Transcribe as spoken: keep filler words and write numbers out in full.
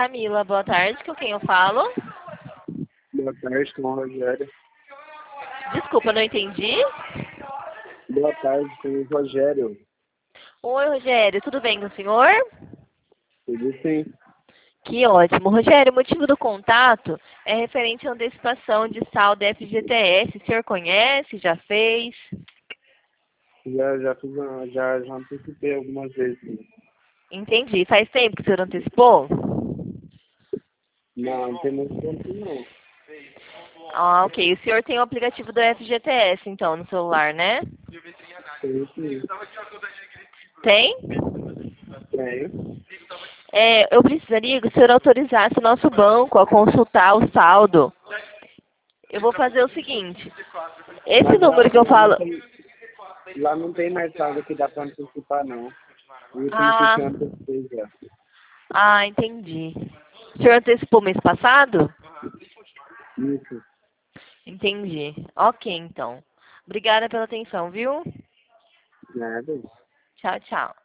Camila. Boa tarde, com quem eu falo? Boa tarde, com o Rogério. Desculpa, não entendi. Boa tarde, com o Rogério. Oi, Rogério, tudo bem com o senhor? Tudo sim. Que ótimo. Rogério, o motivo do contato é referente à antecipação de saldo F G T S. O senhor conhece? Já fez? Já, já fiz uma, já, já antecipei algumas vezes. Sim. Entendi. Faz tempo que o senhor antecipou? Não, não tem muito tempo não. Ah, ok. O senhor tem o aplicativo do F G T S, então, no celular, né? Tem sim. Tem? Tem. É, eu precisaria que o senhor autorizasse o nosso banco a consultar o saldo. Eu vou fazer o seguinte. Esse Mas lá, número que eu lá, não falo... tem, lá não tem mais saldo que dá para antecipar não. O último que eu Ah, tinha antecipei já. ah, entendi. O senhor antecipou mês passado? Isso. Entendi. Ok, então. Obrigada pela atenção, viu? Nada. Tchau, tchau.